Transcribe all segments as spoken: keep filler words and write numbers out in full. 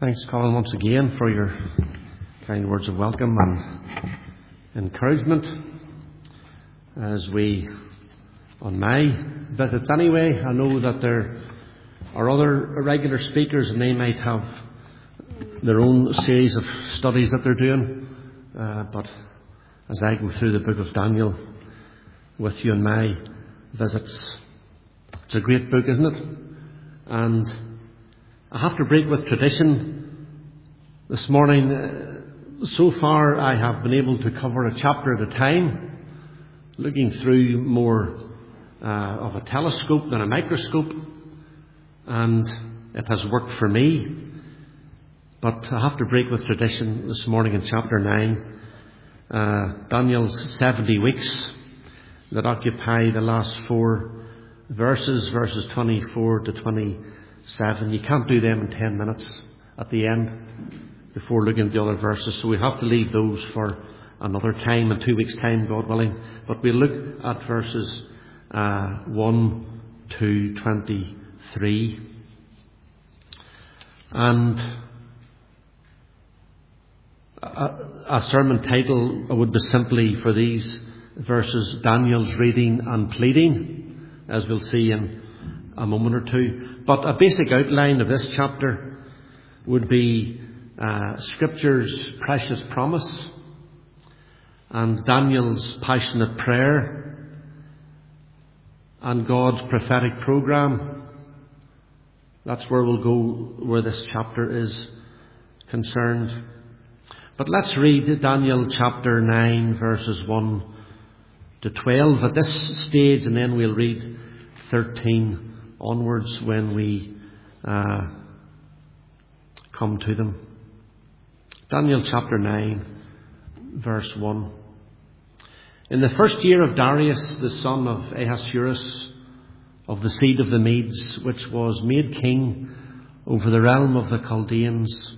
Thanks, Colin, once again for your kind words of welcome and encouragement as we, on my visits anyway, I know that there are other regular speakers and they might have their own series of studies that they're doing, uh, but as I go through the book of Daniel with you on my visits, it's a great book, isn't it? And I have to break with tradition this morning. Uh, so far I have been able to cover a chapter at a time, looking through more uh, of a telescope than a microscope, and it has worked for me. But I have to break with tradition this morning in chapter nine, uh, Daniel's seventy weeks that occupy the last four verses, verses twenty-four to twenty-seven. You can't do them in ten minutes at the end before looking at the other verses, so we have to leave those for another time, in two weeks' time, God willing. But we'll look at verses uh, one to twenty-three. And a, a sermon title would be simply for these verses, Daniel's reading and pleading, as we'll see in a moment or two. But a basic outline of this chapter would be uh, Scripture's precious promise and Daniel's passionate prayer and God's prophetic program. That's where we'll go, where this chapter is concerned. But let's read Daniel chapter nine, verses one to twelve at this stage, and then we'll read thirteen onwards when we uh, come to them. Daniel chapter nine, verse one. In the first year of Darius, the son of Ahasuerus, of the seed of the Medes, which was made king over the realm of the Chaldeans,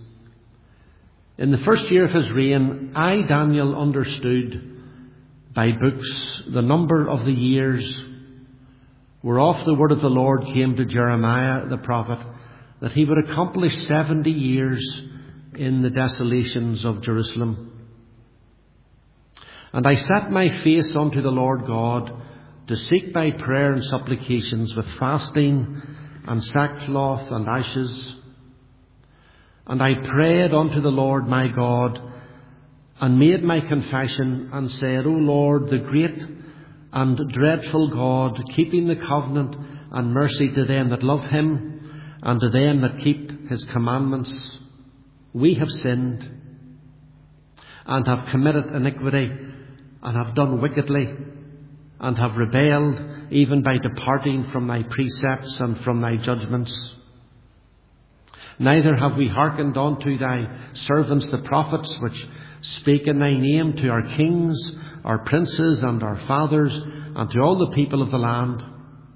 in the first year of his reign, I, Daniel, understood by books the number of the years whereof the word of the Lord came to Jeremiah the prophet, that he would accomplish seventy years in the desolations of Jerusalem. And I set my face unto the Lord God to seek by prayer and supplications with fasting and sackcloth and ashes. And I prayed unto the Lord my God, and made my confession, and said, O Lord, the great and dreadful God, keeping the covenant and mercy to them that love him, and to them that keep his commandments, we have sinned, and have committed iniquity, and have done wickedly, and have rebelled, even by departing from thy precepts and from thy judgments. Neither have we hearkened unto thy servants the prophets, which spake in thy name to our kings, our princes, and our fathers, and to all the people of the land.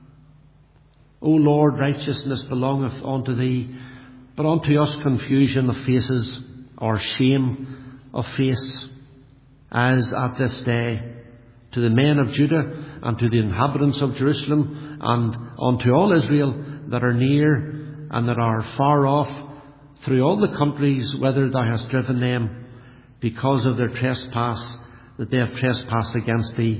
O Lord, righteousness belongeth unto thee, but unto us confusion of faces, or shame of face, as at this day, to the men of Judah, and to the inhabitants of Jerusalem, and unto all Israel that are near and that are far off, through all the countries whither thou hast driven them, because of their trespass, that they have trespassed against thee.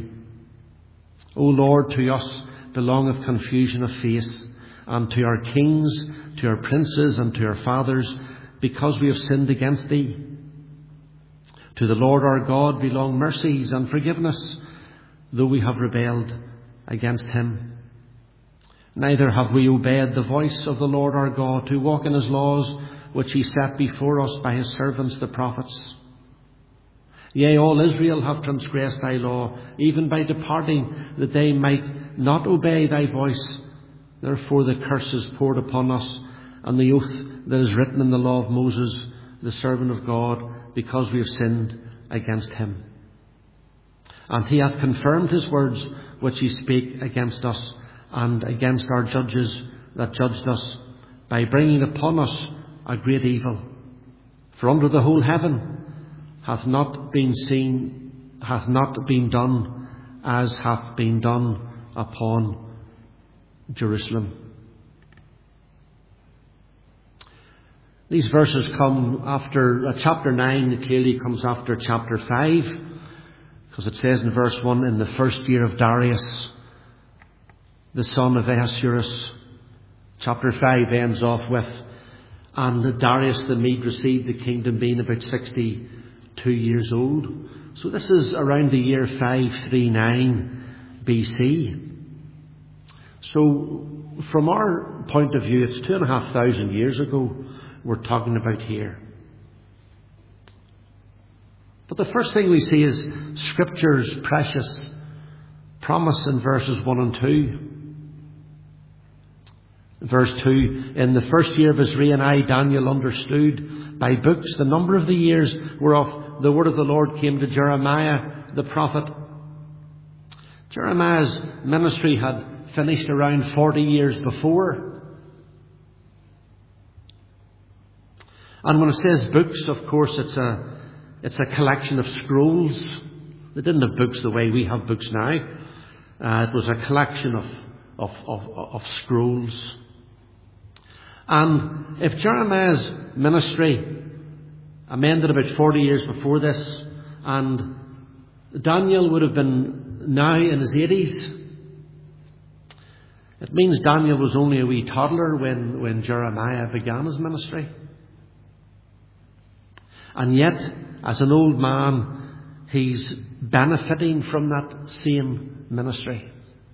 O Lord, to us belongeth confusion of face, and to our kings, to our princes, and to our fathers, because we have sinned against thee. To the Lord our God belong mercies and forgiveness, though we have rebelled against him. Neither have we obeyed the voice of the Lord our God, to walk in his laws, which he set before us by his servants the prophets. Yea, all Israel have transgressed thy law, even by departing, that they might not obey thy voice. Therefore the curse is poured upon us, and the oath that is written in the law of Moses, the servant of God, because we have sinned against him. And he hath confirmed his words, which he spake against us, and against our judges that judged us, by bringing upon us a great evil. For under the whole heaven hath not been seen, hath not been done, as hath been done upon Jerusalem. These verses come after, uh, chapter nine clearly comes after chapter five, because it says in verse one, in the first year of Darius, the son of Ahasuerus. Chapter five ends off with, and Darius the Mede received the kingdom being about sixty-two years old. So this is around the year five thirty-nine B C. So from our point of view, it's two and a half thousand years ago we're talking about here. But the first thing we see is Scripture's precious promise in verses one and two. Verse two, in the first year of his reign, I, Daniel, understood by books the number of the years whereof the word of the Lord came to Jeremiah the prophet. Jeremiah's ministry had finished around forty years before. And when it says books, of course, it's a, it's a collection of scrolls. They didn't have books the way we have books now. Uh, it was a collection of, of, of, of scrolls. And if Jeremiah's ministry amended about forty years before this, and Daniel would have been now in his eighties, it means Daniel was only a wee toddler when, when Jeremiah began his ministry. And yet, as an old man, he's benefiting from that same ministry.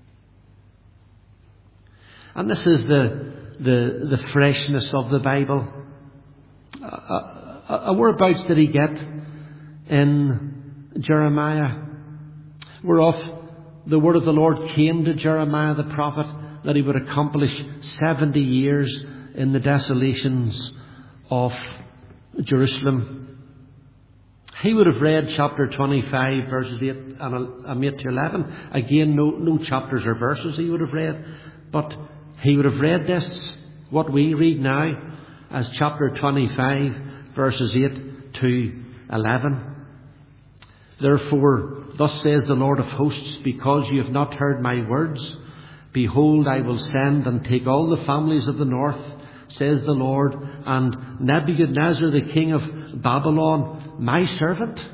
And this is the the, the freshness of the Bible. Uh, uh, uh, whereabouts did he get in Jeremiah? Whereof the word of the Lord came to Jeremiah the prophet that he would accomplish seventy years in the desolations of Jerusalem. He would have read chapter twenty-five, verses eight and eight to eleven. Again, no, no chapters or verses he would have read, but he would have read this, what we read now, as chapter twenty-five, verses eight to eleven. Therefore, thus says the Lord of hosts, because you have not heard my words, behold, I will send and take all the families of the north, says the Lord, and Nebuchadnezzar, the king of Babylon, my servant.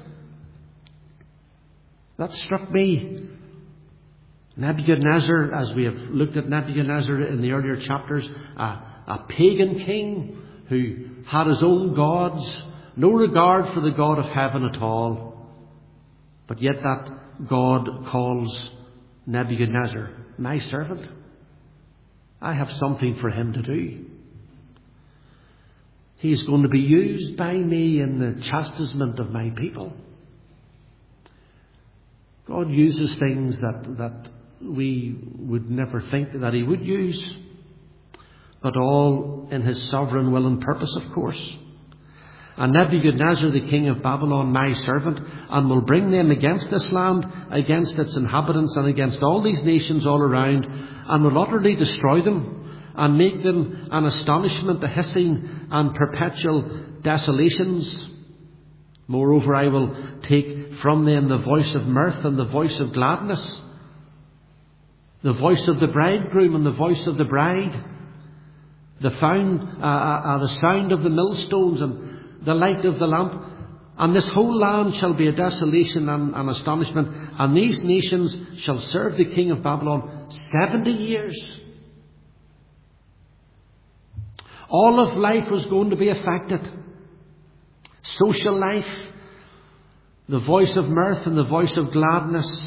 That struck me. Nebuchadnezzar, as we have looked at Nebuchadnezzar in the earlier chapters, a, a pagan king who had his own gods, no regard for the God of heaven at all. But yet that God calls Nebuchadnezzar my servant. I have something for him to do. He's going to be used by me in the chastisement of my people. God uses things that, that we would never think that he would use, but all in his sovereign will and purpose, of course. And Nebuchadnezzar, the king of Babylon, my servant, and will bring them against this land, against its inhabitants, and against all these nations all around, and will utterly destroy them, and make them an astonishment, a hissing and perpetual desolations. Moreover, I will take from them the voice of mirth and the voice of gladness, the voice of the bridegroom and the voice of the bride, the, found, uh, uh, the sound of the millstones and the light of the lamp. And this whole land shall be a desolation and an astonishment, and these nations shall serve the king of Babylon seventy years. All of life was going to be affected. Social life, the voice of mirth and the voice of gladness.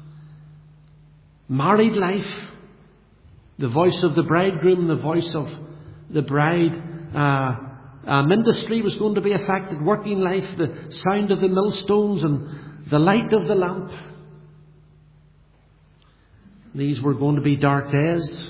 Married life, the voice of the bridegroom, the voice of the bride. Uh, um, industry was going to be affected. Working life, the sound of the millstones and the light of the lamp. These were going to be dark days.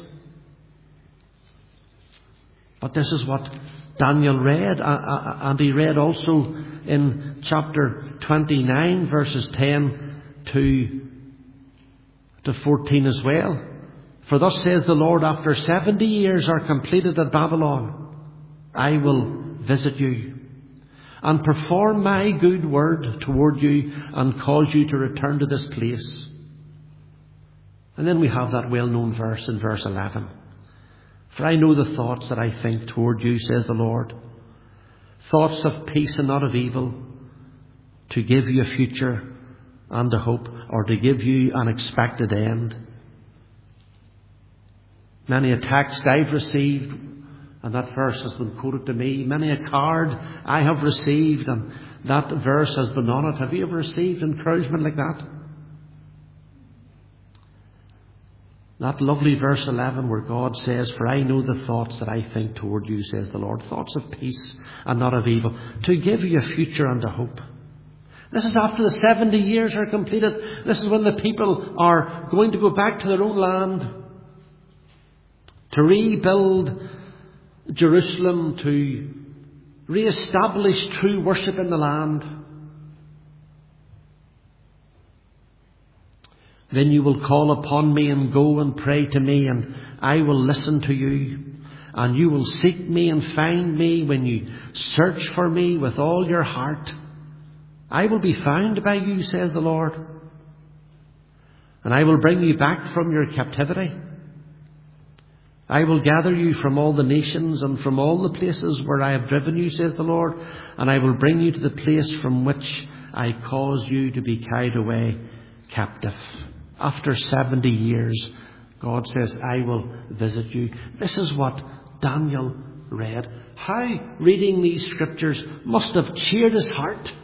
But this is what Daniel read, and he read also in chapter twenty-nine, verses ten to, to fourteen as well. For thus says the Lord, after seventy years are completed at Babylon, I will visit you and perform my good word toward you and cause you to return to this place. And then we have that well-known verse in verse eleven. For I know the thoughts that I think toward you, says the Lord, thoughts of peace and not of evil, to give you a future and a hope, or to give you an expected end. Many a text I've received, and that verse has been quoted to me. Many a card I have received, and that verse has been on it. Have you ever received encouragement like that? That lovely verse eleven where God says, "For I know the thoughts that I think toward you, says the Lord, thoughts of peace and not of evil, to give you a future and a hope." This is after the seventy years are completed. This is when the people are going to go back to their own land, to rebuild Jerusalem, to re-establish true worship in the land. Then you will call upon me and go and pray to me, and I will listen to you. And you will seek me and find me when you search for me with all your heart. I will be found by you, says the Lord. And I will bring you back from your captivity. I will gather you from all the nations and from all the places where I have driven you, says the Lord. And I will bring you to the place from which I caused you to be carried away captive. After seventy years, God says, I will visit you. This is what Daniel read. How reading these scriptures must have cheered his heart.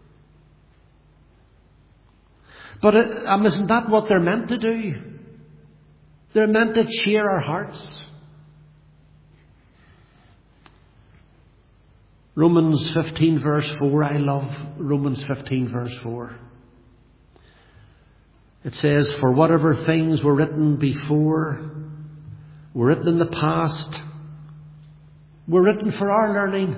But it, um, isn't that what they're meant to do? They're meant to cheer our hearts. Romans fifteen verse four. I love Romans fifteen verse four. It says, "For whatever things were written before, were written in the past, were written for our learning,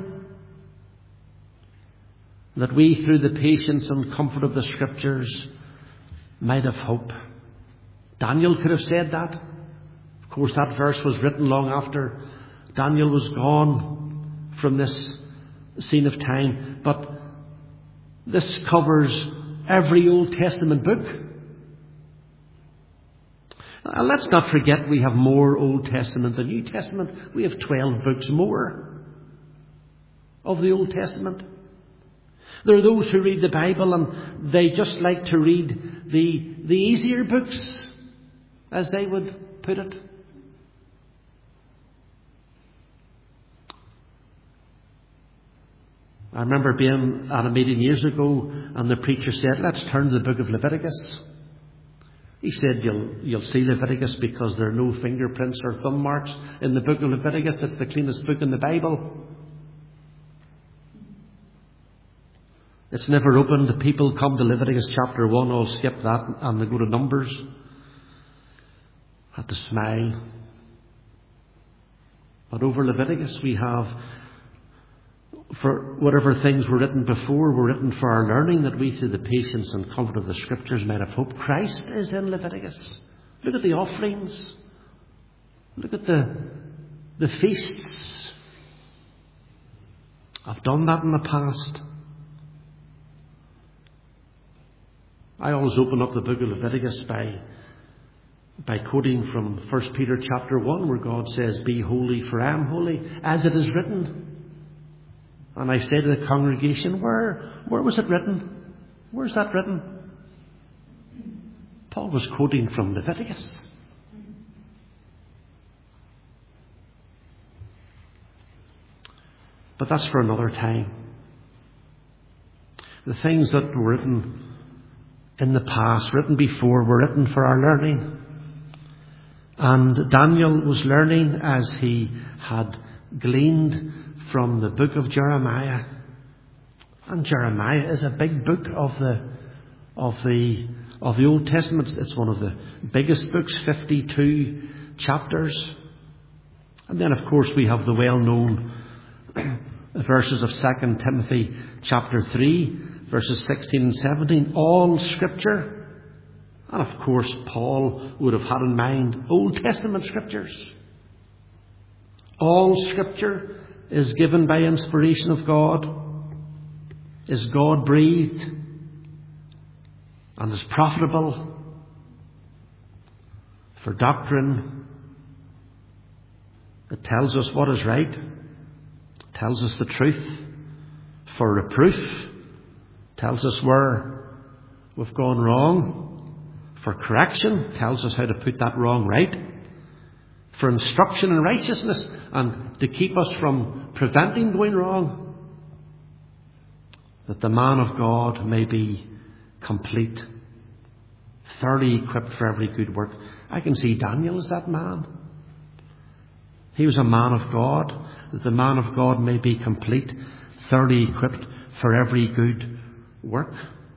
that we through the patience and comfort of the Scriptures might have hope." Daniel could have said that. Of course, that verse was written long after Daniel was gone from this scene of time. But this covers every Old Testament book. And let's not forget we have more Old Testament than New Testament. We have twelve books more of the Old Testament. There are those who read the Bible and they just like to read the, the easier books, as they would put it. I remember being at a meeting years ago and the preacher said, "Let's turn to the book of Leviticus." He said, you'll, you'll see Leviticus because there are no fingerprints or thumb marks in the book of Leviticus. It's the cleanest book in the Bible. It's never opened. The people come to Leviticus chapter one, all skip that, and they go to Numbers. Had to smile. But over Leviticus we have, for whatever things were written before were written for our learning, that we through the patience and comfort of the Scriptures might have hope. Christ is in Leviticus. Look at the offerings. Look at the, the feasts. I've done that in the past. I always open up the book of Leviticus by by quoting from First Peter chapter one, where God says, "Be holy, for I am holy, as it is written." And I say to the congregation, where, where was it written? Where's that written? Paul was quoting from Leviticus. But that's for another time. The things that were written in the past, written before, were written for our learning. And Daniel was learning as he had gleaned from the book of Jeremiah. And Jeremiah is a big book of the of the of the Old Testament. It's one of the biggest books, fifty-two chapters. And then of course we have the well-known verses of Second Timothy chapter three, verses sixteen and seventeen, all Scripture. And of course Paul would have had in mind Old Testament Scriptures. All Scripture is given by inspiration of God, is God breathed, and is profitable for doctrine. It tells us what is right, it tells us the truth, for reproof, tells us where we've gone wrong. For correction, tells us how to put that wrong right. For instruction in righteousness, and to keep us from preventing going wrong. That the man of God may be complete, thoroughly equipped for every good work. I can see Daniel as that man. He was a man of God, that the man of God may be complete, thoroughly equipped for every good work.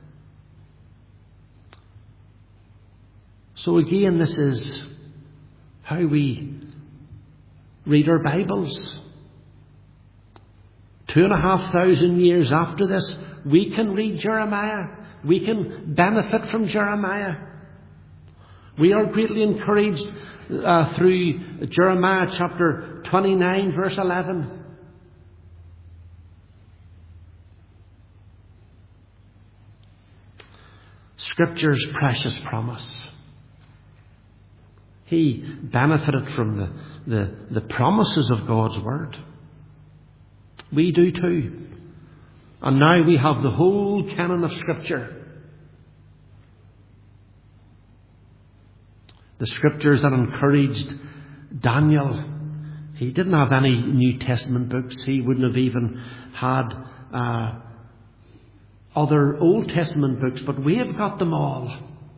So again, this is how we read our Bibles. Two and a half thousand years after this, we can read Jeremiah. We can benefit from Jeremiah. We are greatly encouraged uh, through Jeremiah chapter twenty-nine, verse eleven. Scripture's precious promise. He benefited from the, the, the promises of God's Word. We do too. And now we have the whole canon of Scripture. The Scriptures that encouraged Daniel. He didn't have any New Testament books. He wouldn't have even had uh, other Old Testament books, but we have got them all.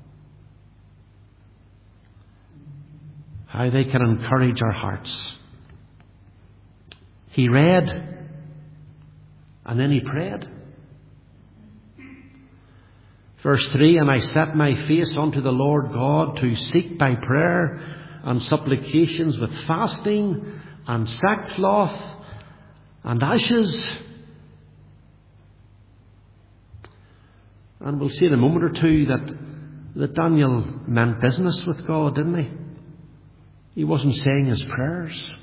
How they can encourage our hearts. He read, and then he prayed. Verse three, and I set my face unto the Lord God to seek by prayer and supplications with fasting and sackcloth and ashes. And we'll see in a moment or two that, that Daniel meant business with God, didn't he? He wasn't saying his prayers.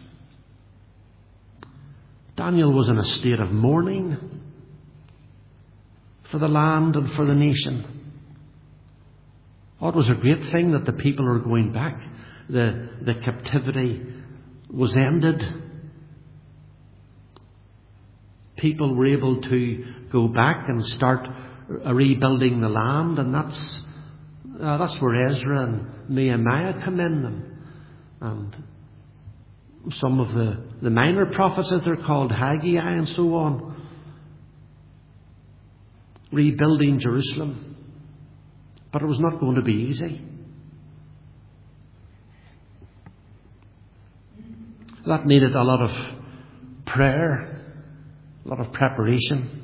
Daniel was in a state of mourning for the land and for the nation. Oh, it was a great thing that the people are going back. The, the captivity was ended. People were able to go back and start rebuilding the land, and that's uh, that's where Ezra and Nehemiah come in, and, and some of the, the minor prophets, as they're called, Haggai and so on, rebuilding Jerusalem. But it was not going to be easy. That needed a lot of prayer, a lot of preparation.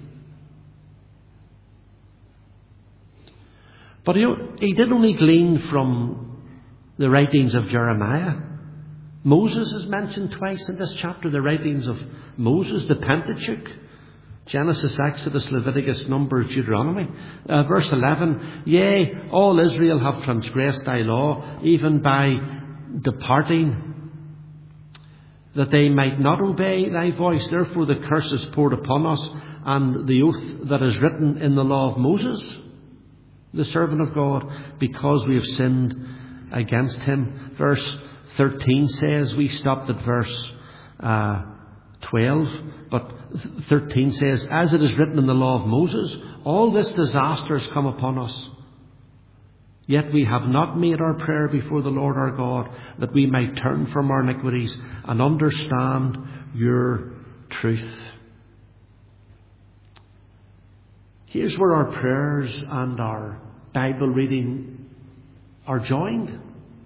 But he, he did only glean from the writings of Jeremiah. Moses is mentioned twice in this chapter, the writings of Moses, the Pentateuch. Genesis, Exodus, Leviticus, Numbers, Deuteronomy. Uh, verse eleven, yea, all Israel have transgressed thy law, even by departing, that they might not obey thy voice. Therefore the curse is poured upon us, and the oath that is written in the law of Moses, the servant of God, because we have sinned against him. Verse thirteen says, we stopped at verse uh, twelve, but thirteen says, as it is written in the law of Moses, all this disaster has come upon us. Yet we have not made our prayer before the Lord our God, that we might turn from our iniquities and understand your truth. Here's where our prayers and our Bible reading are joined.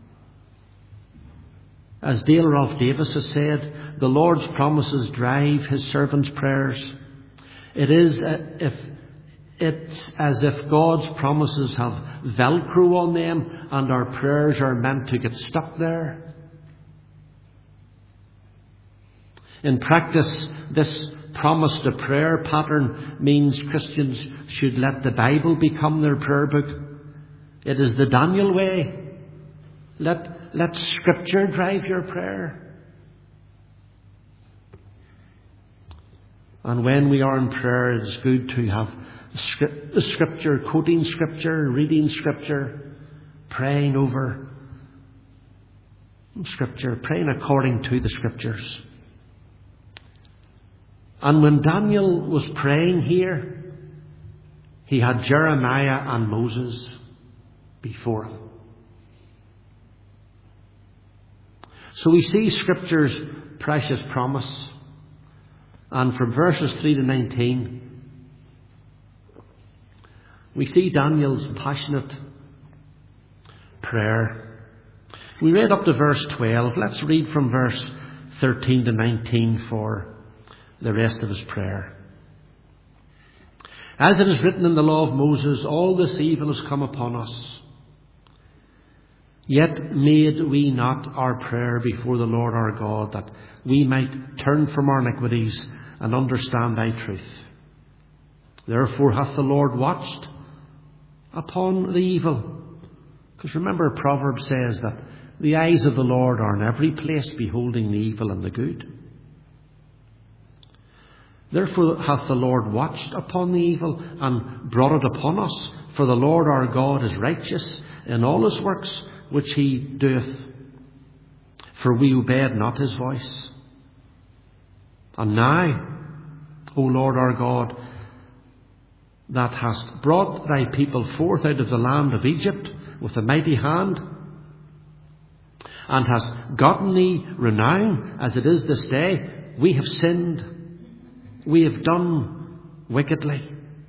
As Dale Ralph Davis has said, the Lord's promises drive his servants' prayers. It is if it's as if God's promises have Velcro on them and our prayers are meant to get stuck there. In practice, this promise to prayer pattern means Christians should let the Bible become their prayer book. It is the Daniel way. Let, let Scripture drive your prayer. And when we are in prayer, it's good to have Scripture, quoting Scripture, reading Scripture, praying over Scripture, praying according to the Scriptures. And when Daniel was praying here, he had Jeremiah and Moses before him. So we see Scripture's precious promise. And from verses three to nineteen, we see Daniel's passionate prayer. We read up to verse twelve. Let's read from verse thirteen to nineteen for the rest of his prayer. As it is written in the law of Moses, all this evil has come upon us. Yet made we not our prayer before the Lord our God, that we might turn from our iniquities and understand thy truth. Therefore hath the Lord watched upon the evil. Because remember, Proverbs says that the eyes of the Lord are in every place, beholding the evil and the good. Therefore hath the Lord watched upon the evil and brought it upon us. For the Lord our God is righteous in all his works which he doeth. For we obeyed not his voice. And now, O Lord our God, that hast brought thy people forth out of the land of Egypt with a mighty hand, and hast gotten thee renown as it is this day, we have sinned. We have done wickedly.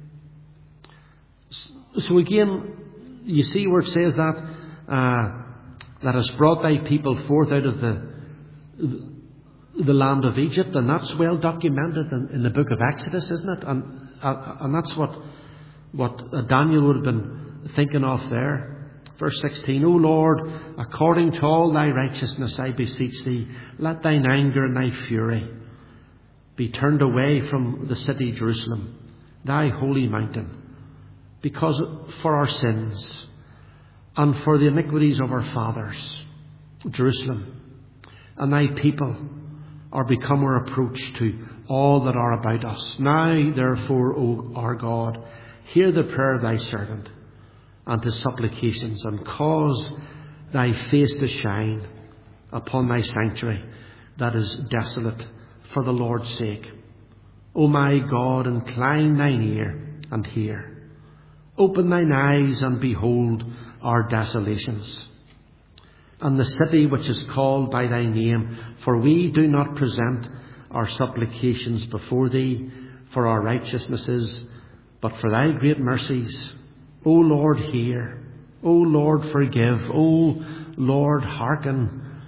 So again, you see where it says that, uh, that has brought thy people forth out of the, the land of Egypt, and that's well documented in, in the book of Exodus, isn't it? And, uh, and that's what, what Daniel would have been thinking of there. Verse sixteen, O Lord, according to all thy righteousness, I beseech thee, let thine anger and thy fury be turned away from the city Jerusalem, thy holy mountain, because for our sins and for the iniquities of our fathers, Jerusalem and thy people are become a reproach to all that are about us. Now, therefore, O our God, hear the prayer of thy servant and his supplications, and cause thy face to shine upon thy sanctuary that is desolate, for the Lord's sake. O my God, incline thine ear and hear. Open thine eyes and behold our desolations, and the city which is called by thy name. For we do not present our supplications before thee for our righteousnesses, but for thy great mercies. O Lord, hear. O Lord, forgive. O Lord, hearken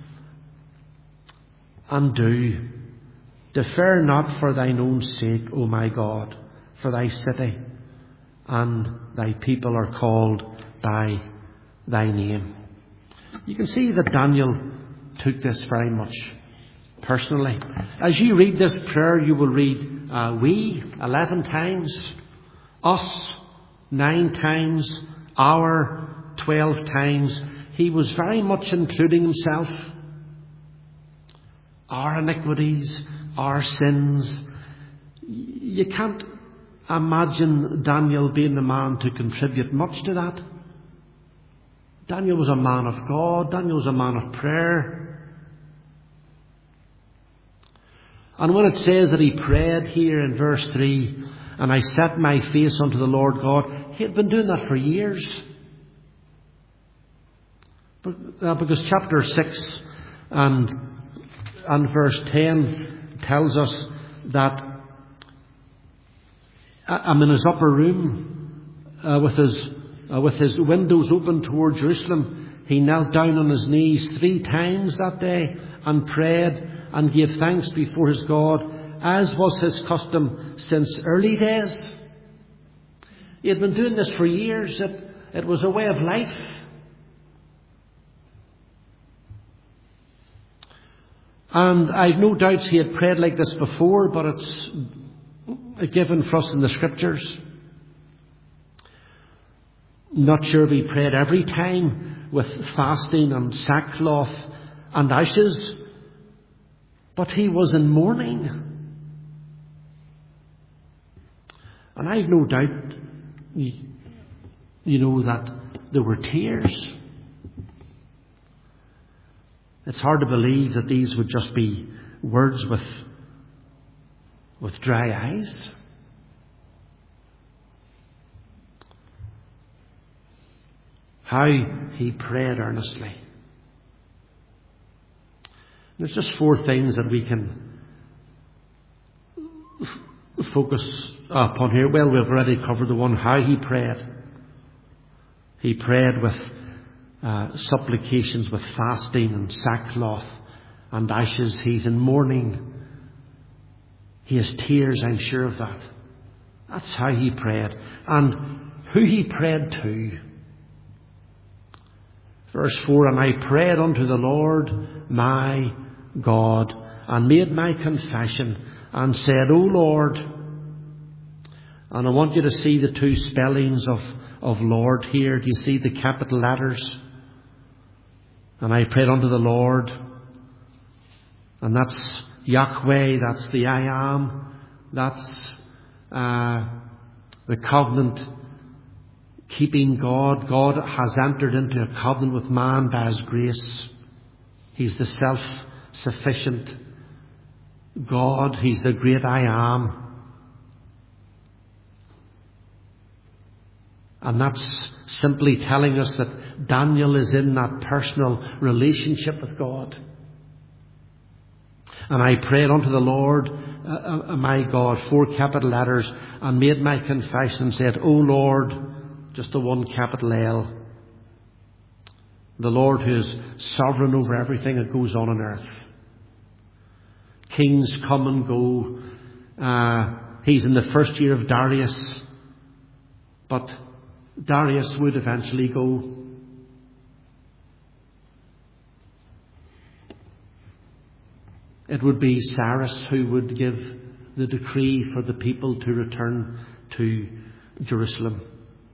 and do. Defer not for thine own sake, O my God, for thy city and thy people are called by thy name. You can see that Daniel took this very much personally. As you read this prayer, you will read uh, we eleven times, us nine times, our twelve times. He was very much including himself. Our iniquities, our sins. You can't imagine Daniel being the man to contribute much to that. Daniel was a man of God. Daniel was a man of prayer. And when it says that he prayed here in verse three, and I set my face unto the Lord God, he had been doing that for years. Because chapter six and, and verse ten tells us that I'm in his upper room uh, with his uh, with his windows open toward Jerusalem. He knelt down on his knees three times that day and prayed and gave thanks before his God, as was his custom since early days. He had been doing this for years. It, it was a way of life. And I've no doubts he had prayed like this before, but it's given for us in the Scriptures. Not sure if he prayed every time with fasting and sackcloth and ashes, but he was in mourning. And I've no doubt, you know, that there were tears. It's hard to believe that these would just be words with with dry eyes? How he prayed earnestly. There's just four things that we can focus upon here. Well, we've already covered the one, how he prayed. He prayed with uh, supplications, with fasting and sackcloth and ashes. He's in mourning. He has tears, I'm sure of that. That's how he prayed. And who he prayed to. Verse four, and I prayed unto the Lord my God, and made my confession, and said, O Lord. And I want you to see the two spellings of, of Lord here. Do you see the capital letters? And I prayed unto the Lord. And that's Yahweh, that's the I am, that's uh, the covenant keeping God. God has entered into a covenant with man by His grace. He's the self-sufficient God. He's the great I am. And that's simply telling us that Daniel is in that personal relationship with God. And I prayed unto the Lord, uh, uh, my God, four capital letters, and made my confession and said, O Lord, just the one capital L, the Lord who is sovereign over everything that goes on on earth. Kings come and go. Uh, he's in the first year of Darius, but Darius would eventually go. It would be Cyrus who would give the decree for the people to return to Jerusalem.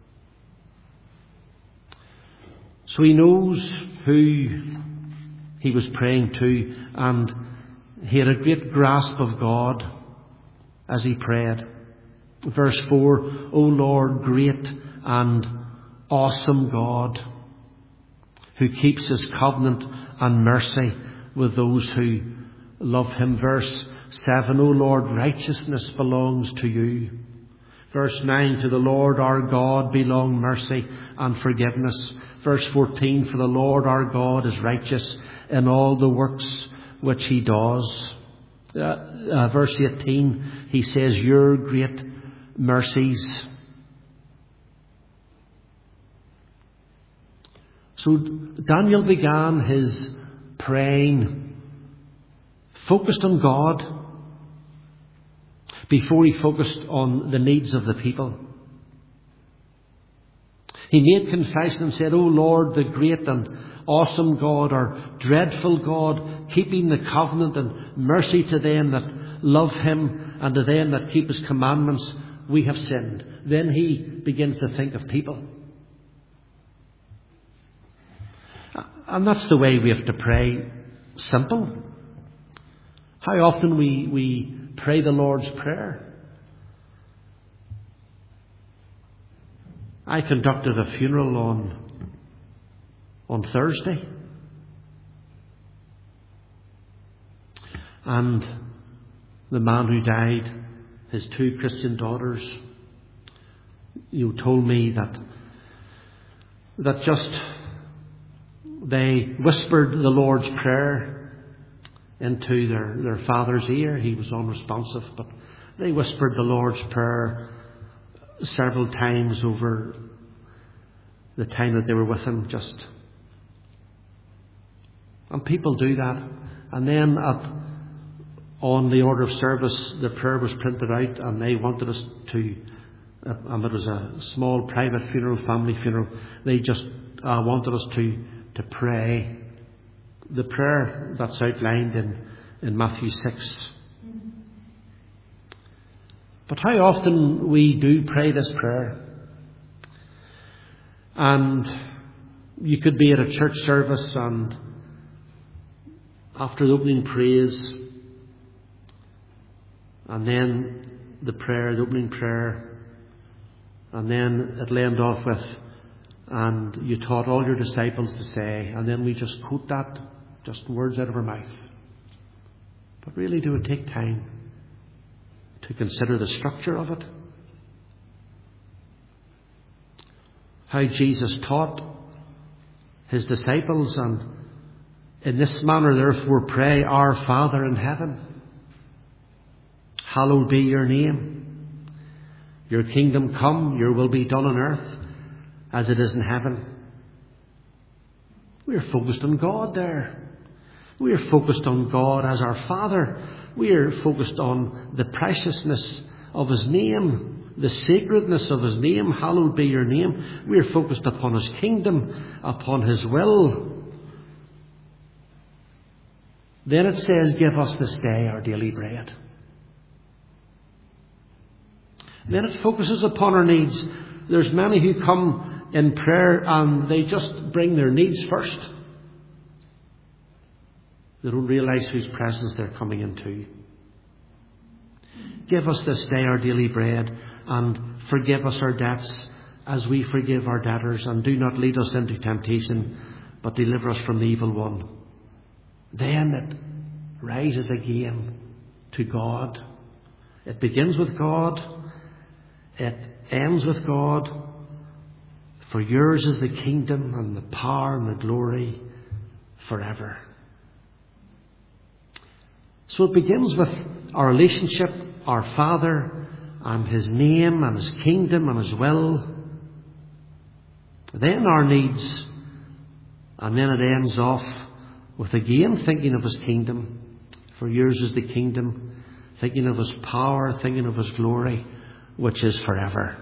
So he knows who he was praying to, and he had a great grasp of God as he prayed. Verse four, O Lord, great and awesome God, who keeps His covenant and mercy with those who love Him. Verse seven, O Lord, righteousness belongs to you. Verse nine, to the Lord our God belong mercy and forgiveness. Verse fourteen, for the Lord our God is righteous in all the works which He does. Uh, uh, verse eighteen, he says, your great mercies. So Daniel began his praying focused on God before he focused on the needs of the people. He made confession and said, O Lord, the great and awesome God, or dreadful God, keeping the covenant and mercy to them that love Him and to them that keep His commandments, we have sinned. Then he begins to think of people. And that's the way we have to pray. Simple. How often we, we pray the Lord's Prayer. I conducted a funeral on, on Thursday. And the man who died, his two Christian daughters, you told me that, that just they whispered the Lord's Prayer into their, their father's ear. He was unresponsive, but they whispered the Lord's Prayer several times over the time that they were with Him. Just, and people do that. And then at, on the order of service, the prayer was printed out, and they wanted us to, uh, and it was a small private funeral, family funeral. They just uh, wanted us to to pray the prayer that's outlined in in Matthew six. But how often we do pray this prayer. And you could be at a church service, and after the opening praise, and then the prayer, the opening prayer, and then it'll end off with, and you taught all your disciples to say, and then we just quote that, just words out of our mouth. But really, do it take time to consider the structure of it. How Jesus taught his disciples, and in this manner therefore pray, Our Father in heaven, hallowed be your name. Your kingdom come, your will be done on earth as it is in heaven. We are focused on God there. We are focused on God as our Father. We are focused on the preciousness of his name, the sacredness of his name. Hallowed be your name. We are focused upon his kingdom, upon his will. Then it says, give us this day our daily bread. Then it focuses upon our needs. There's many who come in prayer and they just bring their needs first. They don't realise whose presence they're coming into. Give us this day our daily bread, and forgive us our debts as we forgive our debtors, and do not lead us into temptation, but deliver us from the evil one. Then it rises again to God. It begins with God. It ends with God. For yours is the kingdom and the power and the glory forever. So it begins with our relationship, our Father, and his name and his kingdom and his will. Then our needs. And then it ends off with again thinking of his kingdom. For yours is the kingdom. Thinking of his power, thinking of his glory, which is forever.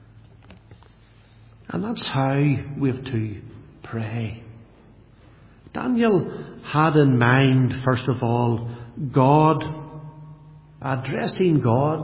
And that's how we have to pray. Daniel had in mind, first of all, God, addressing God.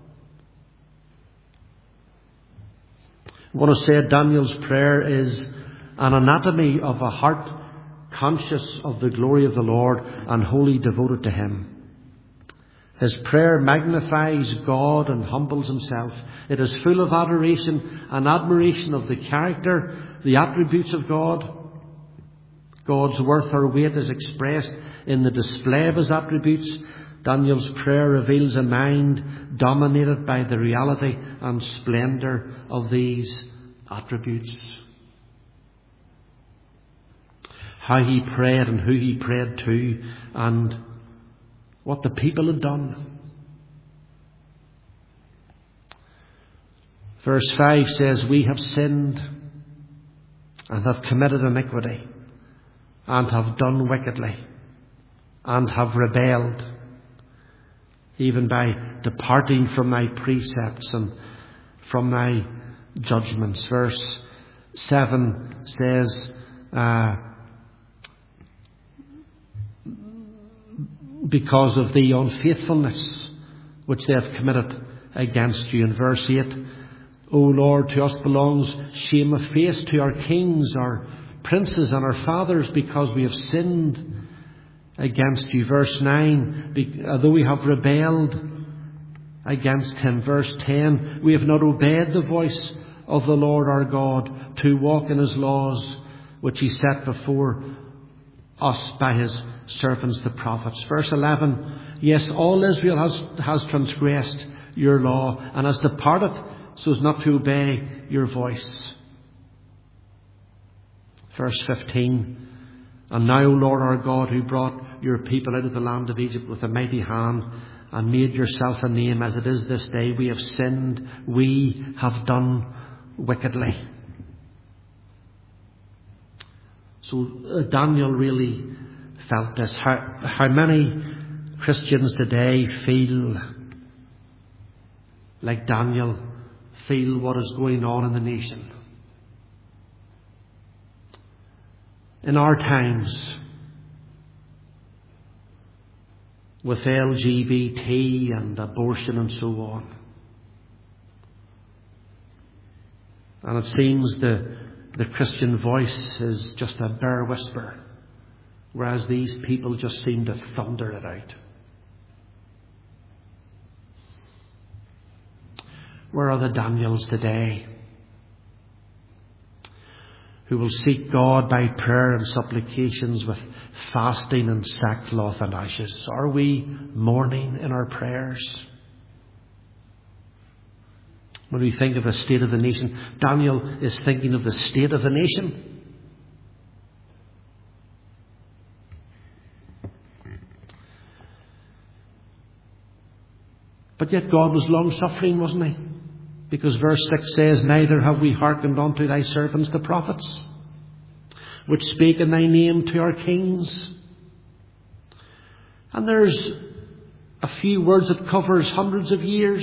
I want to say Daniel's prayer is an anatomy of a heart conscious of the glory of the Lord and wholly devoted to him. His prayer magnifies God and humbles himself. It is full of adoration and admiration of the character, the attributes of God. God's worth or weight is expressed in the display of his attributes. Daniel's prayer reveals a mind dominated by the reality and splendour of these attributes. How he prayed and who he prayed to, and what the people had done. Verse five says, we have sinned and have committed iniquity and have done wickedly and have rebelled, even by departing from thy precepts and from thy judgments. Verse seven says, uh, because of the unfaithfulness which they have committed against you. In verse eight, O Lord, to us belongs shame of face, to our kings, our princes and our fathers, because we have sinned against you. Verse nine, although we have rebelled against him. Verse ten, we have not obeyed the voice of the Lord our God to walk in his laws, which he set before us by his servants the prophets. Verse eleven, yes, all Israel has, has transgressed your law and has departed so as not to obey your voice. Verse fifteen, and now, O Lord our God, who brought your people out of the land of Egypt with a mighty hand and made yourself a name as it is this day, we have sinned, we have done wickedly. So uh, Daniel really felt this. How, how many Christians today feel like Daniel, feel what is going on in the nation? In our times, with L G B T and abortion and so on. And it seems the, the Christian voice is just a bare whisper, whereas these people just seem to thunder it out. Where are the Daniels today who will seek God by prayer and supplications with fasting and sackcloth and ashes? Are we mourning in our prayers? When we think of the state of the nation, Daniel is thinking of the state of the nation. But yet God was long-suffering, wasn't He? Because verse six says, "Neither have we hearkened unto Thy servants the prophets, which spake in Thy name to our kings." And there's a few words that covers hundreds of years.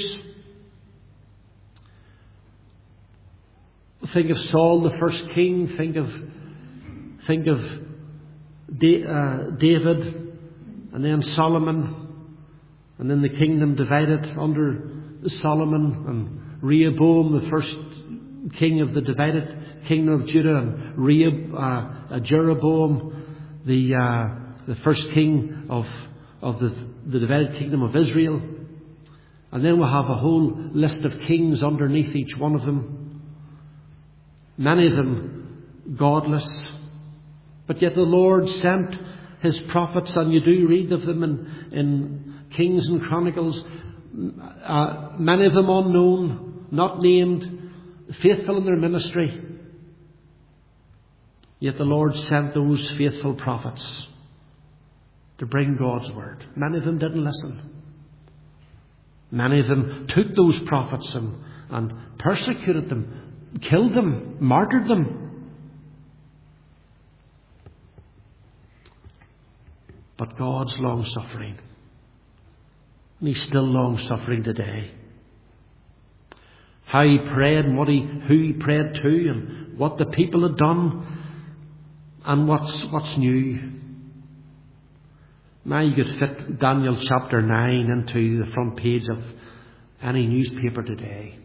Think of Saul, the first king. Think of think of da- uh, David, and then Solomon, and then the kingdom divided under Solomon, and Rehoboam, the first king of the divided kingdom of Judah, and Rehob, uh, Jeroboam, the uh, the first king of of the, the divided kingdom of Israel. And then we'll have a whole list of kings underneath each one of them. Many of them godless. But yet the Lord sent His prophets, and you do read of them in, in Kings and Chronicles. Uh, many of them unknown, not named, faithful in their ministry. Yet the Lord sent those faithful prophets to bring God's word. Many of them didn't listen. Many of them took those prophets and, and persecuted them, killed them, martyred them. But God's long-suffering. And He's still long-suffering today. How He prayed and what he, who He prayed to, and what the people had done, and what's, what's new. Now you could fit Daniel chapter nine into the front page of any newspaper today.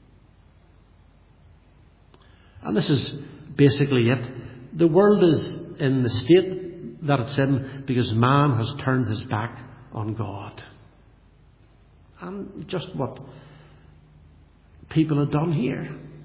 And this is basically it. The world is in the state that it's in because man has turned his back on God. And just what people have done here.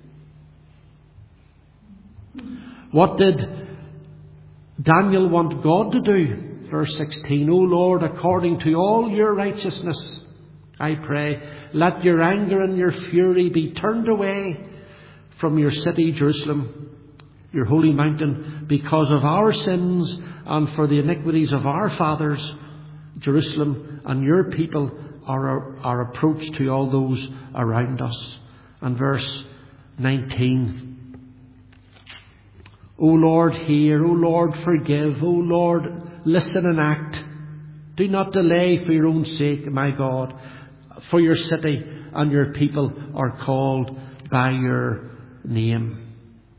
What did Daniel want God to do? Verse sixteen, "O Lord, according to all your righteousness, I pray, let your anger and your fury be turned away from your city, Jerusalem, your holy mountain, because of our sins and for the iniquities of our fathers. Jerusalem and your people are our approach to all those around us." And verse nineteen, "O Lord, hear. O Lord, forgive. O Lord, listen and act. Do not delay for your own sake, my God, for your city and your people are called by your name."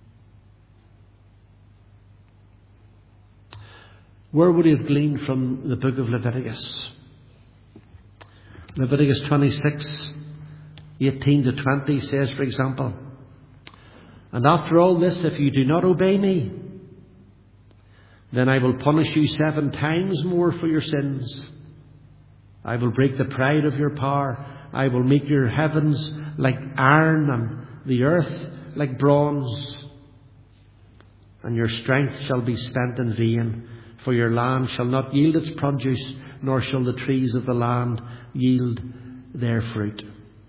Where would he have gleaned from the book of Leviticus? Leviticus twenty-six, eighteen to twenty says, for example, "And after all this, if you do not obey me, then I will punish you seven times more for your sins. I will break the pride of your power. I will make your heavens like iron and the earth like bronze. And your strength shall be spent in vain, for your land shall not yield its produce, nor shall the trees of the land yield their fruit."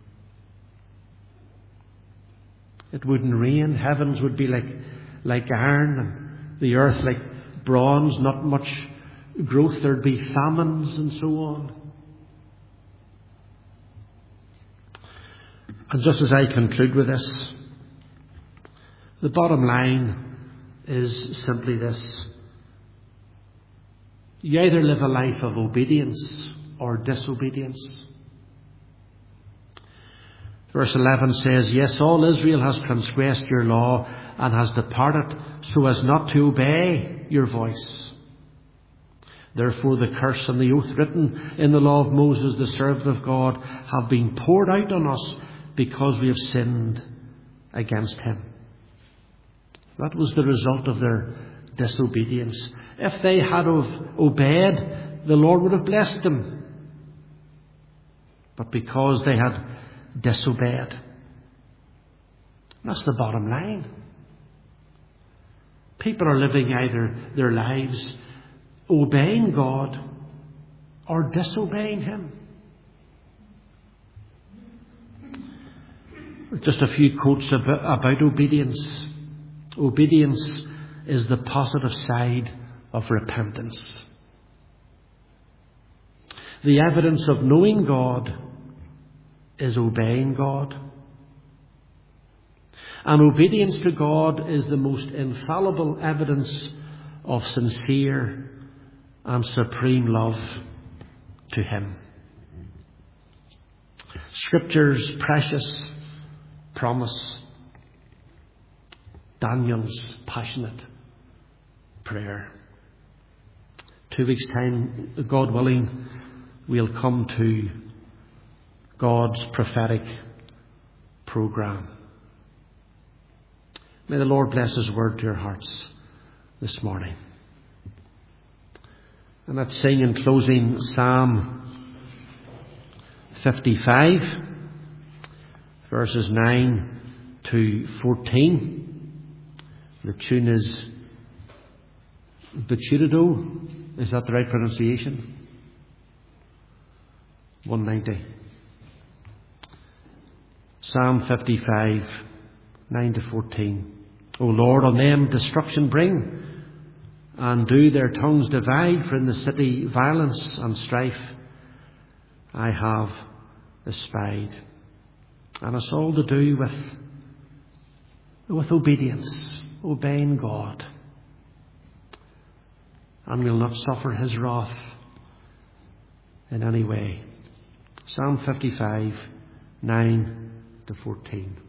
It wouldn't rain. Heavens would be like, like iron, and the earth like bronze, not much growth. There'd be famines and so on. And just as I conclude with this, the bottom line is simply this. You either live a life of obedience or disobedience. Verse eleven says, "Yes, all Israel has transgressed your law and has departed so as not to obey your voice. Therefore the curse and the oath written in the law of Moses, the servant of God, have been poured out on us because we have sinned against him." That was the result of their disobedience. If they had have obeyed, the Lord would have blessed them. But because they had disobeyed, that's the bottom line. People are living either their lives obeying God or disobeying Him. just a few quotes about, about obedience. Obedience is the positive side of repentance. The evidence of knowing God is obeying God. And obedience to God is the most infallible evidence of sincere and supreme love to Him. Scripture's precious promise, Daniel's passionate prayer. Two weeks' time, God willing, we'll come to God's prophetic program. May the Lord bless His word to your hearts this morning. And let's sing in closing Psalm fifty-five, verses nine to fourteen. The tune is Buchirido. Is that the right pronunciation? one ninety. Psalm fifty-five, nine to fourteen. O Lord, on them destruction bring, and do their tongues divide, for in the city violence and strife I have espied. And it's all to do with, with obedience, obeying God. And we'll not suffer His wrath in any way. Psalm fifty-five, nine to fourteen.